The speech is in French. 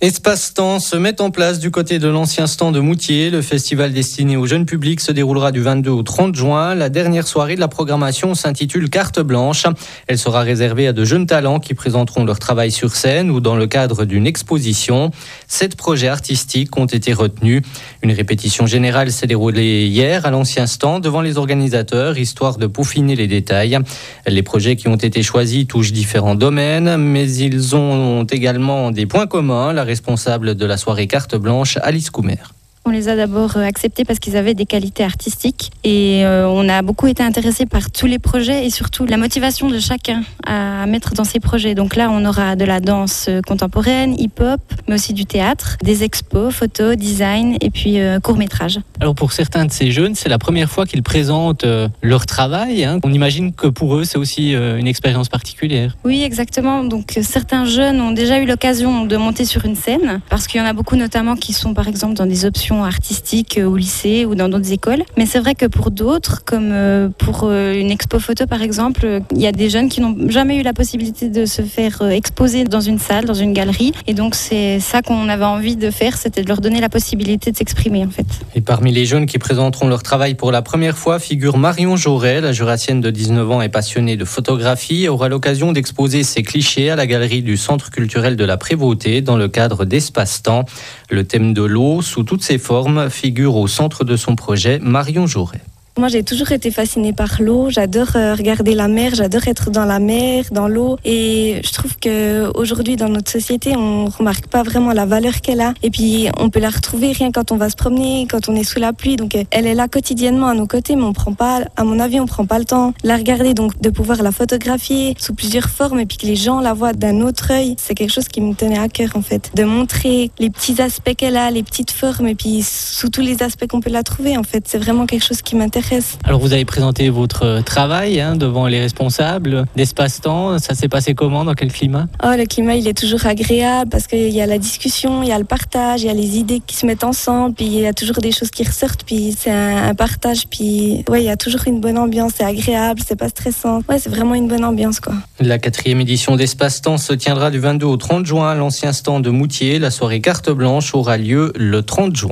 Espace-temps se met en place du côté de l'ancien stand de Moutier. Le festival destiné au jeune public se déroulera du 22 au 30 juin. La dernière soirée de la programmation s'intitule Carte blanche. Elle sera réservée à de jeunes talents qui présenteront leur travail sur scène ou dans le cadre d'une exposition. 7 projets artistiques ont été retenus. Une répétition générale s'est déroulée hier à l'ancien stand devant les organisateurs, histoire de peaufiner les détails. Les projets qui ont été choisis touchent différents domaines, mais ils ont également des points communs. La responsable de la soirée Carte Blanche, Alice Coumer. On les a d'abord acceptés parce qu'ils avaient des qualités artistiques et on a beaucoup été intéressés par tous les projets et surtout la motivation de chacun à mettre dans ses projets. Donc là, on aura de la danse contemporaine, hip-hop, mais aussi du théâtre, des expos, photos, design et puis court-métrage. Alors pour certains de ces jeunes, c'est la première fois qu'ils présentent leur travail. On imagine que pour eux, c'est aussi une expérience particulière. Oui, exactement. Donc certains jeunes ont déjà eu l'occasion de monter sur une scène parce qu'il y en a beaucoup notamment qui sont par exemple dans des options artistiques au lycée ou dans d'autres écoles. Mais c'est vrai que pour d'autres, comme pour une expo photo par exemple, il y a des jeunes qui n'ont jamais eu la possibilité de se faire exposer dans une salle, dans une galerie. Et donc c'est ça qu'on avait envie de faire, c'était de leur donner la possibilité de s'exprimer en fait. Et parmi les jeunes qui présenteront leur travail pour la première fois figure Marion Joret. La jurassienne de 19 ans est passionnée de photographie et aura l'occasion d'exposer ses clichés à la galerie du Centre culturel de la Prévôté dans le cadre d'Espace-temps. Le thème de l'eau, sous toutes ses formes, figure au centre de son projet. Marion Joret. Moi, j'ai toujours été fascinée par l'eau. J'adore regarder la mer, j'adore être dans la mer, dans l'eau. Et je trouve qu'aujourd'hui, dans notre société, on remarque pas vraiment la valeur qu'elle a. Et puis, on peut la retrouver rien quand on va se promener, quand on est sous la pluie. Donc, elle est là quotidiennement à nos côtés, mais à mon avis, on prend pas le temps de la regarder. Donc, de pouvoir la photographier sous plusieurs formes et puis que les gens la voient d'un autre œil, c'est quelque chose qui me tenait à cœur, en fait. De montrer les petits aspects qu'elle a, les petites formes et puis sous tous les aspects qu'on peut la trouver, en fait. C'est vraiment quelque chose qui m'intéresse. Alors vous avez présenté votre travail devant les responsables d'Espace-temps. Ça s'est passé comment, dans quel climat ? Le climat il est toujours agréable parce qu'il y a la discussion, il y a le partage, il y a les idées qui se mettent ensemble, puis il y a toujours des choses qui ressortent, puis c'est un partage, puis il y a toujours une bonne ambiance, c'est agréable, c'est pas stressant. C'est vraiment une bonne ambiance quoi. La 4e édition d'Espace-temps se tiendra du 22 au 30 juin à l'ancien stand de Moutier. La soirée Carte Blanche aura lieu le 30 juin.